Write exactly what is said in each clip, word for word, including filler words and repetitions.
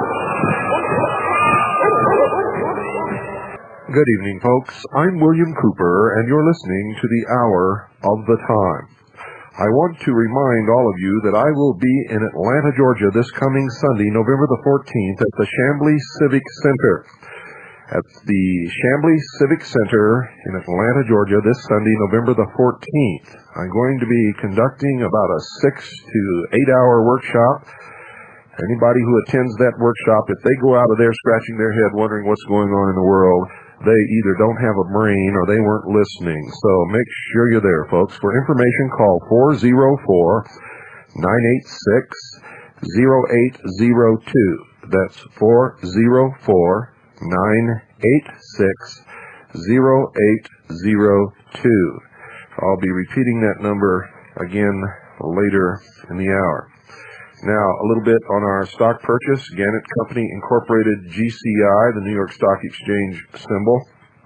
Good evening, folks. I'm William Cooper, and you're listening to the Hour of the Time. I want to remind all of you that I will be in Atlanta, Georgia this coming Sunday, November the fourteenth, at the Chamblee Civic Center. At the Chamblee Civic Center in Atlanta, Georgia, this Sunday, November the fourteenth. I'm going to be conducting about a six to eight hour workshop. Anybody who attends that workshop, if they go out of there scratching their head wondering what's going on in the world, they either don't have a brain or they weren't listening. So make sure you're there, folks. For information, call four oh four, nine eight six, oh eight oh two. That's four oh four, nine eight six, oh eight oh two. I'll be repeating that number again later in the hour. Now, a little bit on our stock purchase. Gannett Company Incorporated, G C I, the New York Stock Exchange symbol.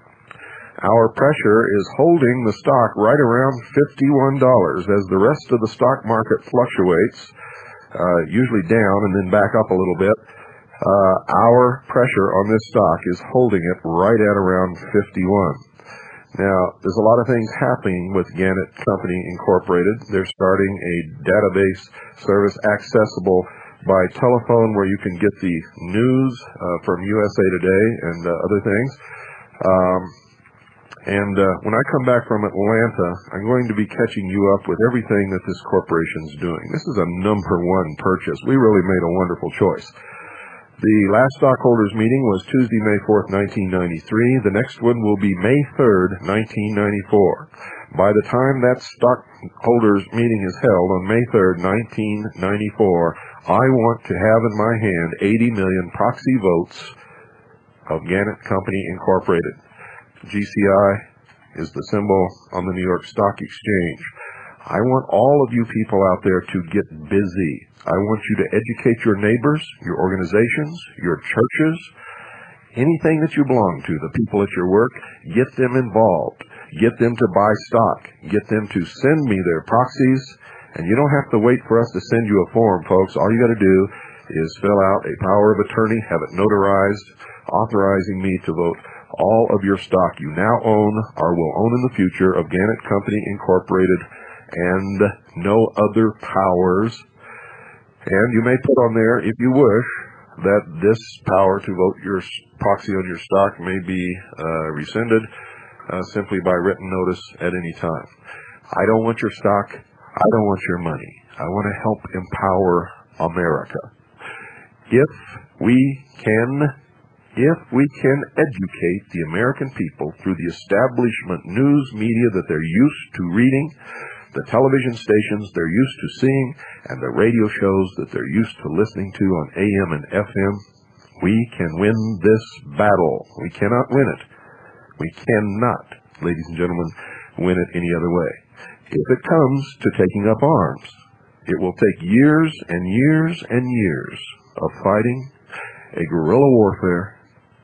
Our pressure is holding the stock right around fifty-one dollars as the rest of the stock market fluctuates, uh, usually down and then back up a little bit. Uh, our pressure on this stock is holding it right at around fifty-one. Now, there's a lot of things happening with Gannett Company Incorporated. They're starting a database service accessible by telephone where you can get the news uh, from U S A Today and uh, other things. Um, and uh, when I come back from Atlanta, I'm going to be catching you up with everything that this corporation's doing. This is a number one purchase. We really made a wonderful choice. The last stockholders meeting was Tuesday, May fourth, nineteen ninety-three. The next one will be May third, nineteen ninety-four. By the time that stockholders meeting is held on May third, nineteen ninety-four, I want to have in my hand eighty million proxy votes of Gannett Company Incorporated. G C I is the symbol on the New York Stock Exchange. I want all of you people out there to get busy. I want you to educate your neighbors, your organizations, your churches, anything that you belong to, the people at your work. Get them involved. Get them to buy stock. Get them to send me their proxies. And you don't have to wait for us to send you a form, folks. All you got to do is fill out a power of attorney, have it notarized, authorizing me to vote all of your stock you now own or will own in the future of Gannett Company Incorporated and no other powers. And you may put on there, if you wish, that this power to vote your proxy on your stock may be uh, rescinded uh, simply by written notice at any time. I don't want your stock. I don't want your money. I want to help empower America. If we can, if we can educate the American people through the establishment news media that they're used to reading, the television stations they're used to seeing, and the radio shows that they're used to listening to on A M and F M, we can win this battle. We cannot win it. We cannot, ladies and gentlemen, win it any other way. If it comes to taking up arms, it will take years and years and years of fighting a guerrilla warfare,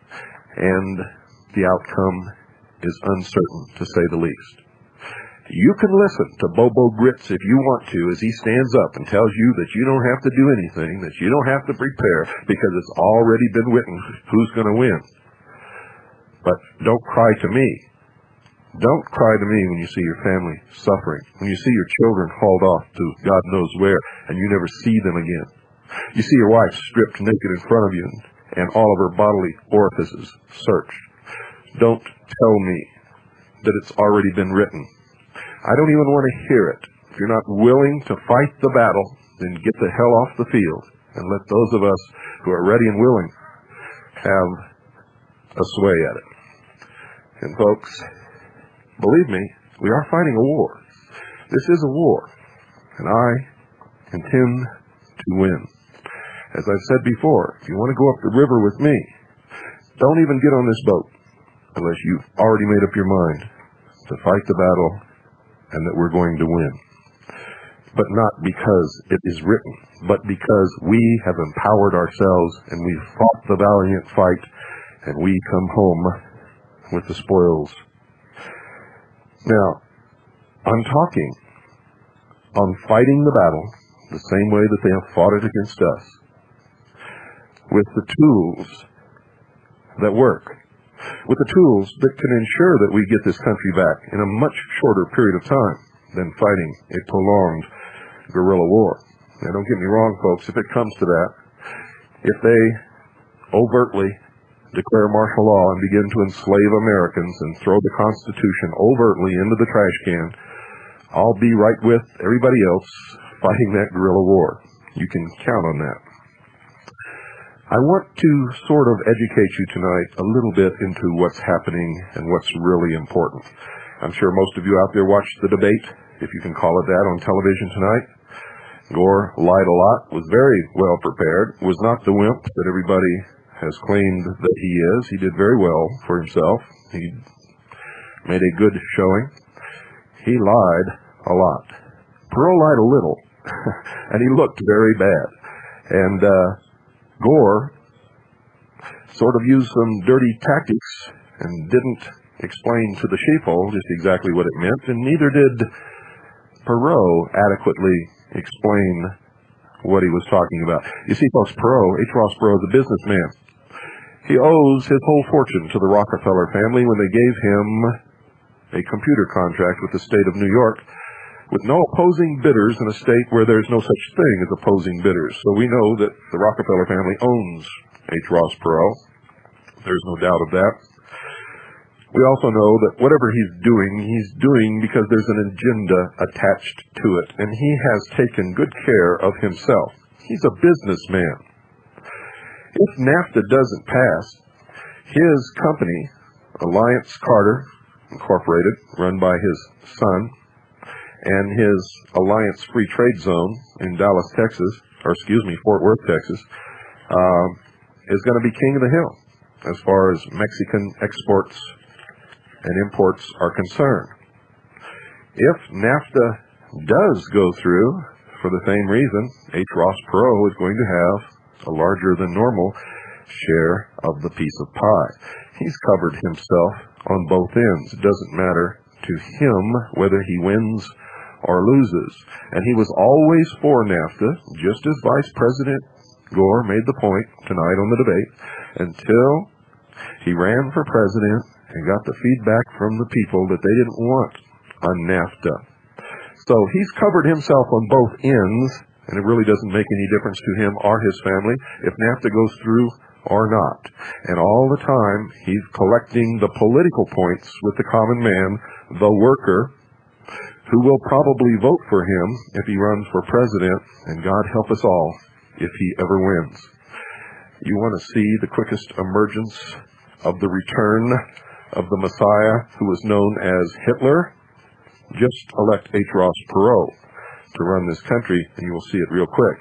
and the outcome is uncertain, to say the least. You can listen to Bobo Grits if you want to as he stands up and tells you that you don't have to do anything, that you don't have to prepare because it's already been written who's going to win. But don't cry to me. Don't cry to me when you see your family suffering, when you see your children hauled off to God knows where and you never see them again. You see your wife stripped naked in front of you and all of her bodily orifices searched. Don't tell me that it's already been written. I don't even want to hear it. If you're not willing to fight the battle, then get the hell off the field and let those of us who are ready and willing have a sway at it. And folks, believe me, we are fighting a war. This is a war, and I intend to win. As I've said before, if you want to go up the river with me, don't even get on this boat unless you've already made up your mind to fight the battle and that we're going to win. But not because it is written, but because we have empowered ourselves and we've fought the valiant fight and we come home with the spoils. Now, I'm talking on fighting the battle the same way that they have fought it against us. with the tools that work, with the tools that can ensure that we get this country back in a much shorter period of time than fighting a prolonged guerrilla war. Now, don't get me wrong, folks, if it comes to that, if they overtly declare martial law and begin to enslave Americans and throw the Constitution overtly into the trash can, I'll be right with everybody else fighting that guerrilla war. You can count on that. I want to sort of educate you tonight a little bit into what's happening and what's really important. I'm sure most of you out there watched the debate, if you can call it that, on television tonight. Gore lied a lot, was very well prepared, was not the wimp that everybody has claimed that he is. He did very well for himself. He made a good showing. He lied a lot. Perot lied a little, and he looked very bad. And uh, Gore sort of used some dirty tactics and didn't explain to the sheeple just exactly what it meant, and neither did Perot adequately explain what he was talking about. You see, folks, Perot, H. Ross Perot, is a businessman. He owes his whole fortune to the Rockefeller family when they gave him a computer contract with the state of New York with no opposing bidders in a state where there's no such thing as opposing bidders. So we know that the Rockefeller family owns H. Ross Perot. There's no doubt of that. We also know that whatever he's doing, he's doing because there's an agenda attached to it, and he has taken good care of himself. He's a businessman. If NAFTA doesn't pass, his company, Alliance Carter Incorporated, run by his son, and his Alliance Free Trade Zone in Dallas, Texas, or excuse me, Fort Worth, Texas, uh, is going to be king of the hill as far as Mexican exports and imports are concerned. If NAFTA does go through, for the same reason, H. Ross Perot is going to have a larger than normal share of the piece of pie. He's covered himself on both ends. It doesn't matter to him whether he wins or loses. And he was always for NAFTA, just as Vice President Gore made the point tonight on the debate, until he ran for president and got the feedback from the people that they didn't want on NAFTA. So he's covered himself on both ends, and it really doesn't make any difference to him or his family if NAFTA goes through or not. And all the time, he's collecting the political points with the common man, the worker, who will probably vote for him if he runs for president, and God help us all if he ever wins. You want to see the quickest emergence of the return of the Messiah who was known as Hitler? Just elect H. Ross Perot to run this country, and you will see it real quick.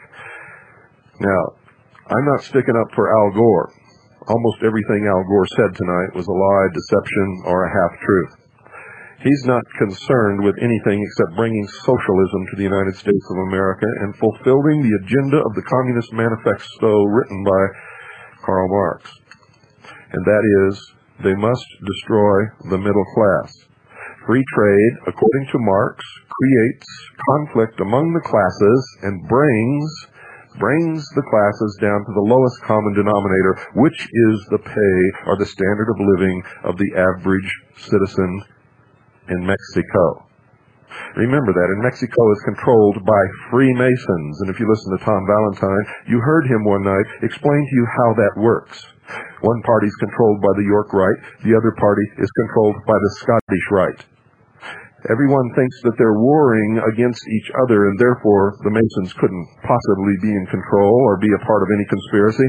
Now, I'm not sticking up for Al Gore. Almost everything Al Gore said tonight was a lie, deception, or a half-truth. He's not concerned with anything except bringing socialism to the United States of America and fulfilling the agenda of the Communist Manifesto written by Karl Marx. And that is, they must destroy the middle class. Free trade, according to Marx, creates conflict among the classes and brings brings the classes down to the lowest common denominator, which is the pay or the standard of living of the average citizen in Mexico. Remember that, and Mexico is controlled by Freemasons. And if you listen to Tom Valentine, you heard him one night explain to you how that works. One party is controlled by the York Rite, the other party is controlled by the Scottish Rite. Everyone thinks that they're warring against each other, and therefore the Masons couldn't possibly be in control or be a part of any conspiracy.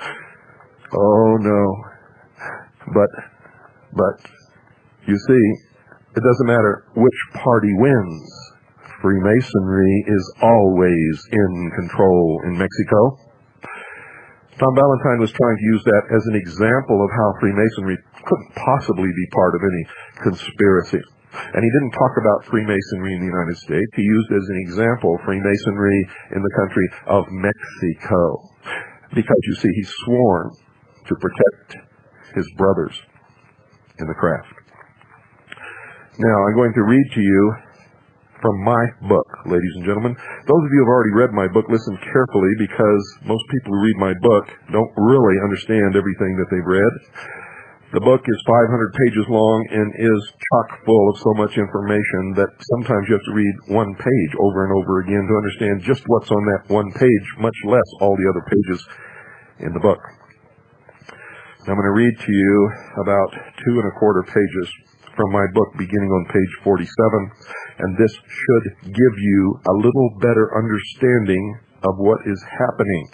Oh, no. But, but, you see, it doesn't matter which party wins. Freemasonry is always in control in Mexico. Tom Valentine was trying to use that as an example of how Freemasonry couldn't possibly be part of any conspiracy. And he didn't talk about Freemasonry in the United States. He used as an example Freemasonry in the country of Mexico. Because, you see, he's sworn to protect his brothers in the craft. Now, I'm going to read to you from my book, ladies and gentlemen. Those of you who have already read my book, listen carefully, because most people who read my book don't really understand everything that they've read. The book is five hundred pages long and is chock full of so much information that sometimes you have to read one page over and over again to understand just what's on that one page, much less all the other pages in the book. Now I'm going to read to you about two and a quarter pages from my book beginning on page forty-seven, and this should give you a little better understanding of what is happening.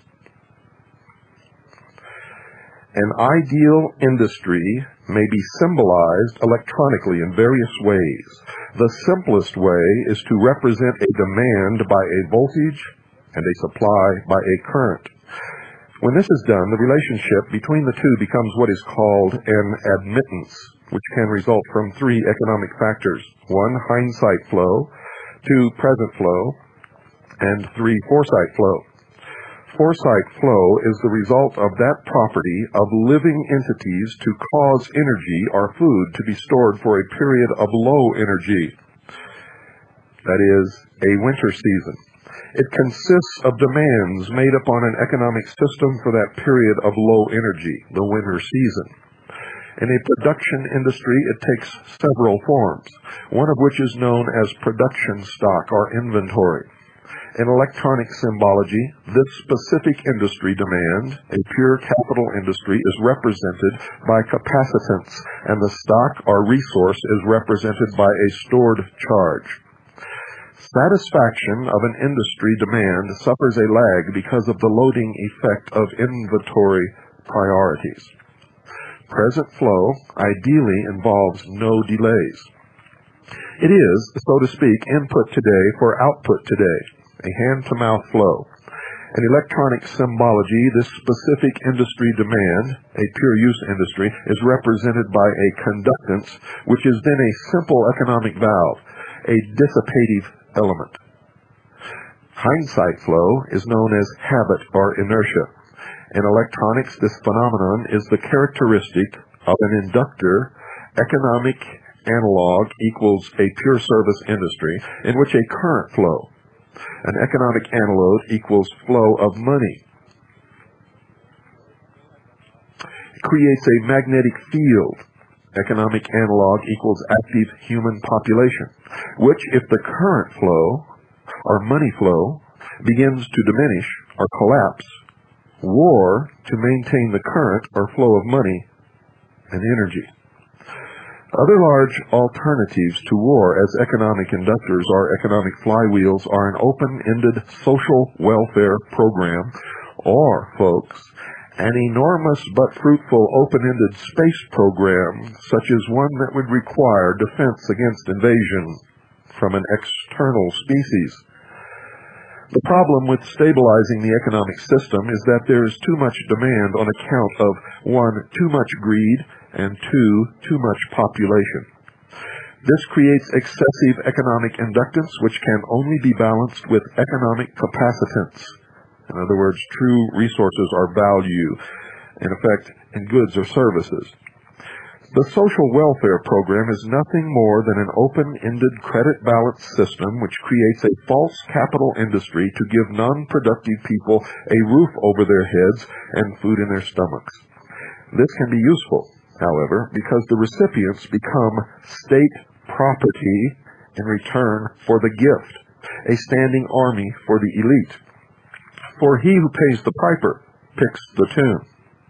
An ideal industry may be symbolized electronically in various ways. The simplest way is to represent a demand by a voltage and a supply by a current. When this is done, the relationship between the two becomes what is called an admittance, which can result from three economic factors. One, hindsight flow. Two, present flow. And three, foresight flow. Foresight flow is the result of that property of living entities to cause energy or food to be stored for a period of low energy. That is, a winter season. It consists of demands made upon an economic system for that period of low energy, the winter season. In a production industry, it takes several forms, one of which is known as production stock or inventory. In electronic symbology, this specific industry demand, a pure capital industry, is represented by capacitance, and the stock or resource is represented by a stored charge. Satisfaction of an industry demand suffers a lag because of the loading effect of inventory priorities. Present flow ideally involves no delays. It is, so to speak, input today for output today, a hand-to-mouth flow. In electronic symbology, this specific industry demand, a pure-use industry, is represented by a conductance, which is then a simple economic valve, a dissipative element. Hindsight flow is known as habit or inertia. In electronics, this phenomenon is the characteristic of an inductor. Economic analog equals a pure service industry in which a current flow. An economic analog equals flow of money. It creates a magnetic field. Economic analog equals active human population, which, if the current flow or money flow begins to diminish or collapse, war to maintain the current or flow of money and energy. Other large alternatives to war as economic inductors or economic flywheels are an open-ended social welfare program, or, folks, an enormous but fruitful open-ended space program, such as one that would require defense against invasion from an external species. The problem with stabilizing the economic system is that there is too much demand on account of, one, too much greed, and two, too much population. This creates excessive economic inductance, which can only be balanced with economic capacitance. In other words, true resources or value, in effect, in goods or services. The social welfare program is nothing more than an open-ended credit balance system which creates a false capital industry to give non-productive people a roof over their heads and food in their stomachs. This can be useful, however, because the recipients become state property in return for the gift, a standing army for the elite. For he who pays the piper picks the tune.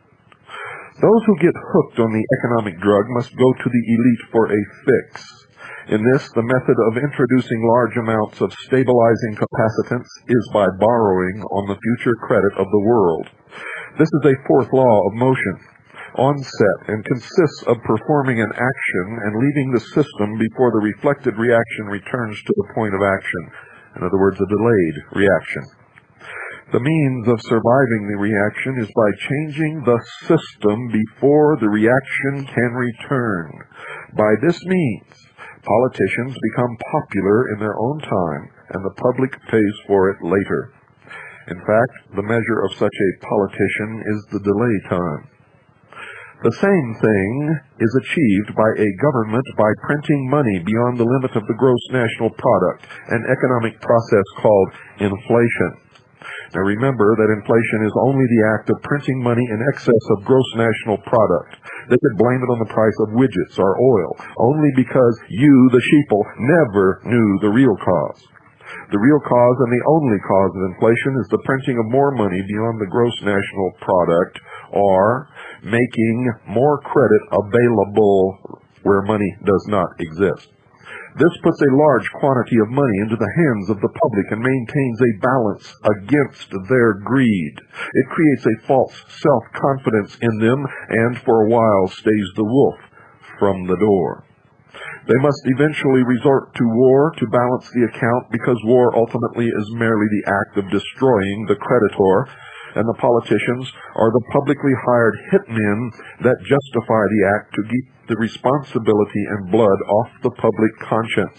Those who get hooked on the economic drug must go to the elite for a fix. In this, the method of introducing large amounts of stabilizing capacitance is by borrowing on the future credit of the world. This is a fourth law of motion, onset, and consists of performing an action and leaving the system before the reflected reaction returns to the point of action. In other words, a delayed reaction. The means of surviving the reaction is by changing the system before the reaction can return. By this means, politicians become popular in their own time, and the public pays for it later. In fact, the measure of such a politician is the delay time. The same thing is achieved by a government by printing money beyond the limit of the gross national product, an economic process called inflation. Now remember that inflation is only the act of printing money in excess of gross national product. They could blame it on the price of widgets or oil, only because you, the sheeple, never knew the real cause. The real cause and the only cause of inflation is the printing of more money beyond the gross national product, or making more credit available where money does not exist. This puts a large quantity of money into the hands of the public and maintains a balance against their greed. It creates a false self-confidence in them and for a while stays the wolf from the door. They must eventually resort to war to balance the account, because war ultimately is merely the act of destroying the creditor, and the politicians are the publicly hired hitmen that justify the act to keep the responsibility and blood off the public conscience.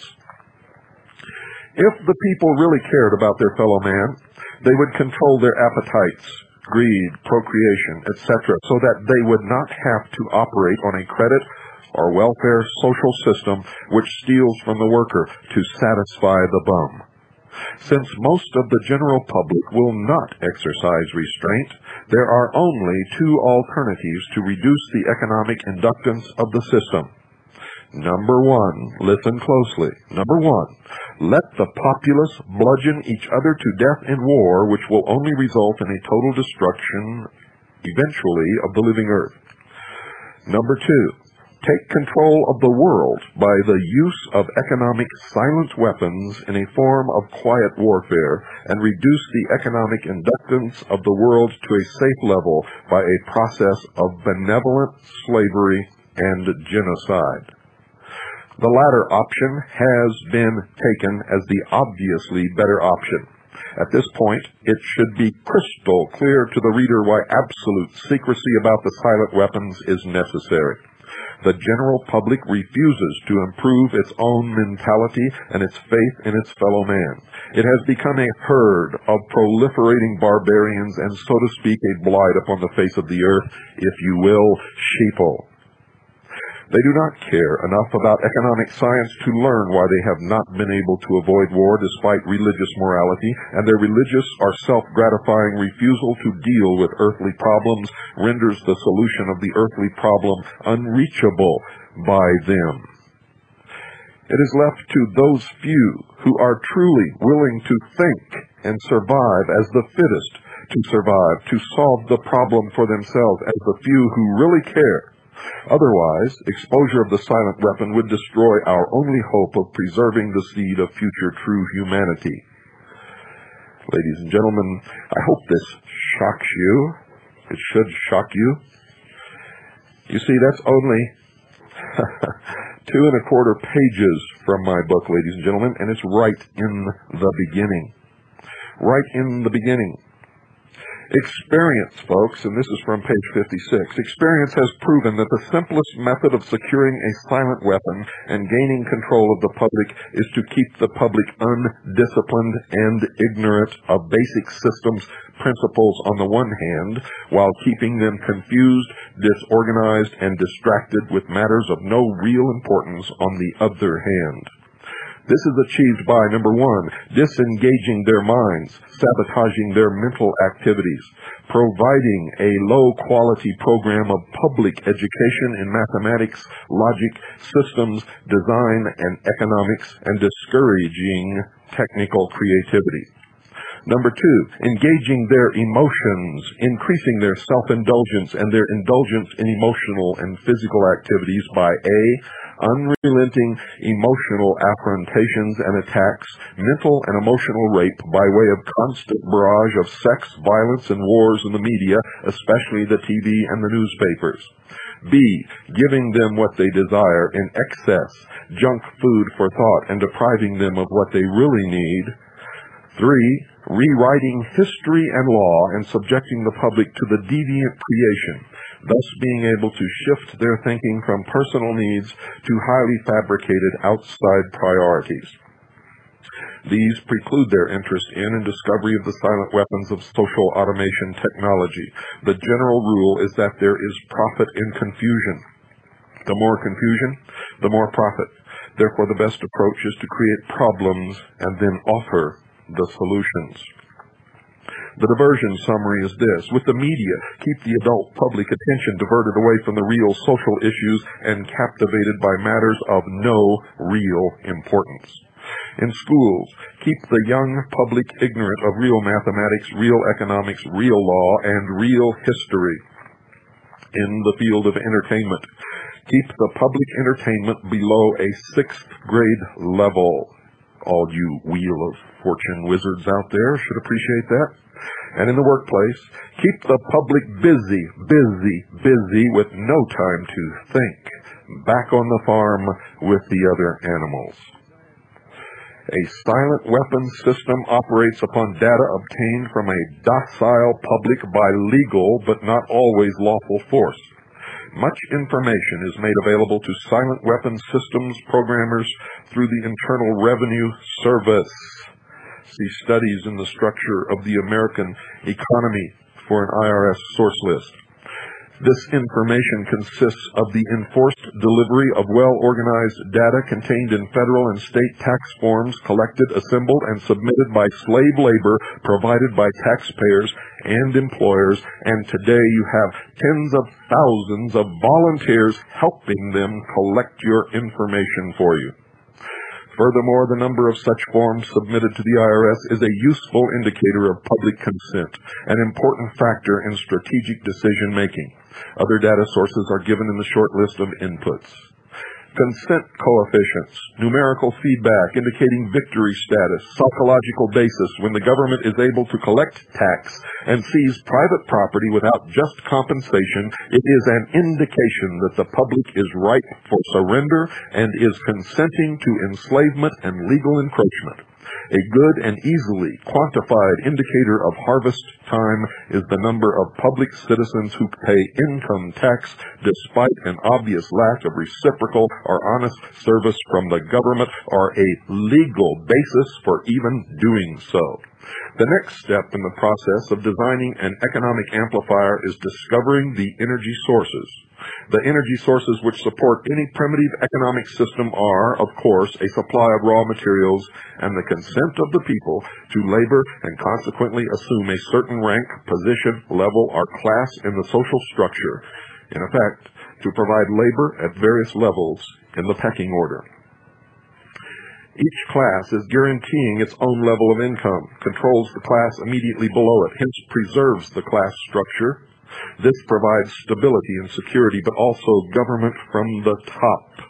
If the people really cared about their fellow man, they would control their appetites, greed, procreation, et cetera, so that they would not have to operate on a credit or welfare social system which steals from the worker to satisfy the bum. Since most of the general public will not exercise restraint, there are only two alternatives to reduce the economic inductance of the system. Number one, listen closely. Number one, let the populace bludgeon each other to death in war, which will only result in a total destruction, eventually, of the living earth. Number two, take control of the world by the use of economic silent weapons in a form of quiet warfare, and reduce the economic inductance of the world to a safe level by a process of benevolent slavery and genocide. The latter option has been taken as the obviously better option. At this point, it should be crystal clear to the reader why absolute secrecy about the silent weapons is necessary. The general public refuses to improve its own mentality and its faith in its fellow man. It has become a herd of proliferating barbarians and, so to speak, a blight upon the face of the earth, if you will, sheeple. They do not care enough about economic science to learn why they have not been able to avoid war despite religious morality, and their religious or self-gratifying refusal to deal with earthly problems renders the solution of the earthly problem unreachable by them. It is left to those few who are truly willing to think and survive as the fittest to survive, to solve the problem for themselves as the few who really care. Otherwise, exposure of the silent weapon would destroy our only hope of preserving the seed of future true humanity. Ladies and gentlemen, I hope this shocks you. It should shock you. You see, that's only two and a quarter pages from my book, ladies and gentlemen, and it's right in the beginning. Right in the beginning. Experience, folks, and this is from page fifty-six, experience has proven that the simplest method of securing a silent weapon and gaining control of the public is to keep the public undisciplined and ignorant of basic systems principles on the one hand, while keeping them confused, disorganized, and distracted with matters of no real importance on the other hand. This is achieved by, number one, disengaging their minds, sabotaging their mental activities, providing a low-quality program of public education in mathematics, logic, systems, design, and economics, and discouraging technical creativity. Number two, engaging their emotions, increasing their self-indulgence and their indulgence in emotional and physical activities by A, unrelenting emotional affrontations and attacks, mental and emotional rape by way of constant barrage of sex, violence, and wars in the media, especially the T V and the newspapers. B, giving them what they desire in excess, junk food for thought, and depriving them of what they really need. Three, rewriting history and law and subjecting the public to the deviant creation, thus being able to shift their thinking from personal needs to highly fabricated outside priorities. These preclude their interest in and discovery of the silent weapons of social automation technology. The general rule is that there is profit in confusion. The more confusion, the more profit. Therefore, the best approach is to create problems and then offer the solutions. The diversion summary is this. With the media, keep the adult public attention diverted away from the real social issues and captivated by matters of no real importance. In schools, keep the young public ignorant of real mathematics, real economics, real law, and real history. In the field of entertainment, keep the public entertainment below a sixth grade level. All you Wheel of Fortune wizards out there should appreciate that. And in the workplace, keep the public busy, busy, busy with no time to think, back on the farm with the other animals. A silent weapons system operates upon data obtained from a docile public by legal but not always lawful force. Much information is made available to silent weapons systems programmers through the Internal Revenue Service. See studies in the structure of the American economy for an I R S source list. This information consists of the enforced delivery of well-organized data contained in federal and state tax forms collected, assembled, and submitted by slave labor provided by taxpayers and employers, and today you have tens of thousands of volunteers helping them collect your information for you. Furthermore, the number of such forms submitted to the I R S is a useful indicator of public consent, an important factor in strategic decision-making. Other data sources are given in the short list of inputs. Consent coefficients, numerical feedback indicating victory status, psychological basis when the government is able to collect tax and seize private property without just compensation. It is an indication that the public is ripe for surrender and is consenting to enslavement and legal encroachment. A good and easily quantified indicator of harvest time is the number of public citizens who pay income tax despite an obvious lack of reciprocal or honest service from the government or a legal basis for even doing so. The next step in the process of designing an economic amplifier is discovering the energy sources. The energy sources which support any primitive economic system are, of course, a supply of raw materials and the consent of the people to labor and consequently assume a certain rank, position, level, or class in the social structure. In effect, to provide labor at various levels in the pecking order. Each class is guaranteeing its own level of income, controls the class immediately below it, hence preserves the class structure. This provides stability and security, but also government from the top.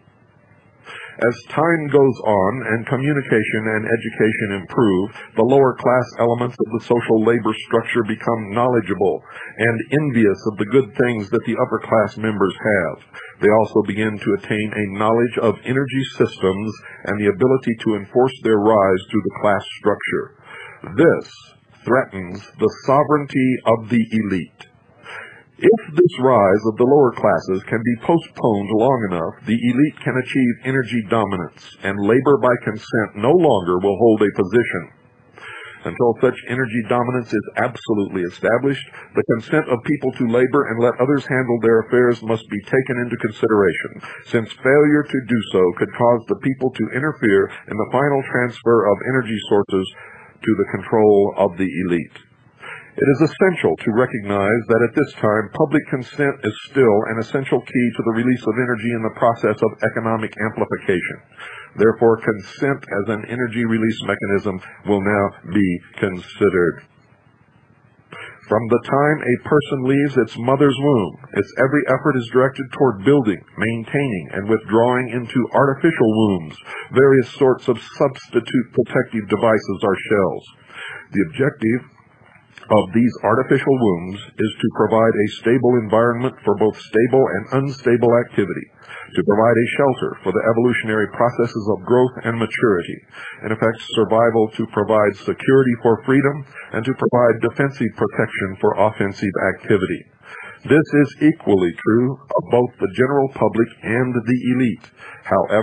As time goes on and communication and education improve, the lower class elements of the social labor structure become knowledgeable and envious of the good things that the upper class members have. They also begin to attain a knowledge of energy systems and the ability to enforce their rise through the class structure. This threatens the sovereignty of the elite. If this rise of the lower classes can be postponed long enough, the elite can achieve energy dominance, and labor by consent no longer will hold a position. Until such energy dominance is absolutely established, the consent of people to labor and let others handle their affairs must be taken into consideration, since failure to do so could cause the people to interfere in the final transfer of energy sources to the control of the elite. It is essential to recognize that at this time, public consent is still an essential key to the release of energy in the process of economic amplification. Therefore, consent as an energy release mechanism will now be considered. From the time a person leaves its mother's womb, its every effort is directed toward building, maintaining, and withdrawing into artificial wombs. Various sorts of substitute protective devices are shells. The objective of these artificial wombs is to provide a stable environment for both stable and unstable activity, to provide a shelter for the evolutionary processes of growth and maturity, in effect survival, to provide security for freedom, and to provide defensive protection for offensive activity. This is equally true of both the general public and the elite. However,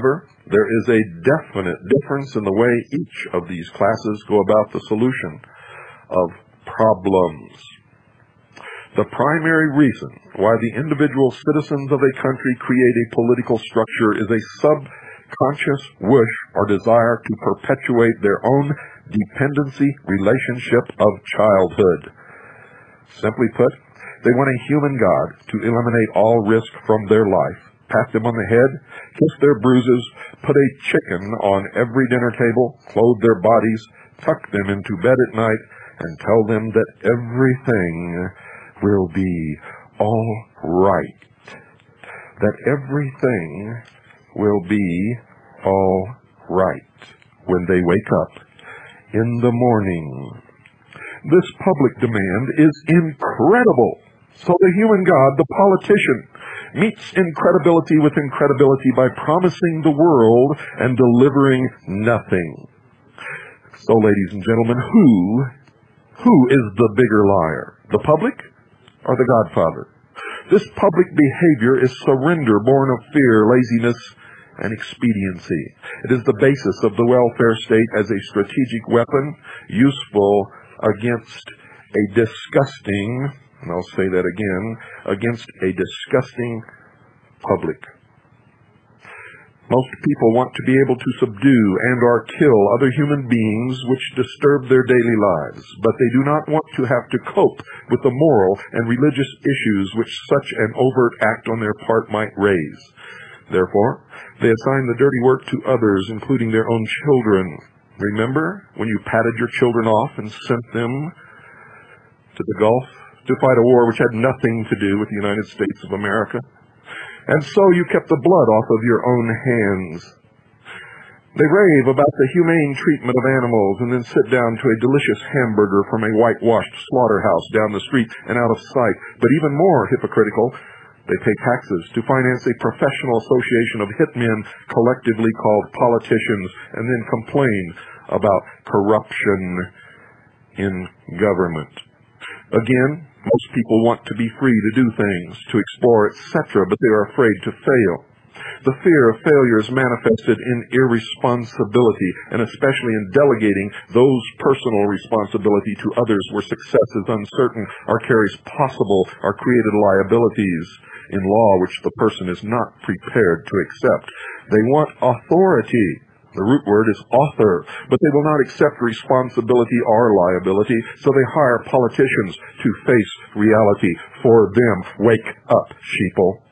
there is a definite difference in the way each of these classes go about the solution of problems. The primary reason why the individual citizens of a country create a political structure is a subconscious wish or desire to perpetuate their own dependency relationship of childhood. Simply put, they want a human God to eliminate all risk from their life, pat them on the head, kiss their bruises, put a chicken on every dinner table, clothe their bodies, tuck them into bed at night, and tell them that everything will be all right. That everything will be all right when they wake up in the morning. This public demand is incredible. So the human God, the politician, meets incredibility with incredibility by promising the world and delivering nothing. So, ladies and gentlemen, who, who is the bigger liar? The public or the Godfather? This public behavior is surrender born of fear, laziness, and expediency. It is the basis of the welfare state as a strategic weapon useful against a disgusting, and I'll say that again, against a disgusting public. Most people want to be able to subdue and or kill other human beings which disturb their daily lives, but they do not want to have to cope with the moral and religious issues which such an overt act on their part might raise. Therefore, they assign the dirty work to others, including their own children. Remember when you patted your children off and sent them to the Gulf to fight a war which had nothing to do with the United States of America? And so you kept the blood off of your own hands. They rave about the humane treatment of animals and then sit down to a delicious hamburger from a whitewashed slaughterhouse down the street and out of sight. But even more hypocritical, they pay taxes to finance a professional association of hitmen collectively called politicians and then complain about corruption in government. Again, most people want to be free to do things, to explore, et cetera, but they are afraid to fail. The fear of failure is manifested in irresponsibility, and especially in delegating those personal responsibility to others where success is uncertain or carries possible or created liabilities in law which the person is not prepared to accept. They want authority. The root word is author, but they will not accept responsibility or liability, so they hire politicians to face reality for them. Wake up, sheeple.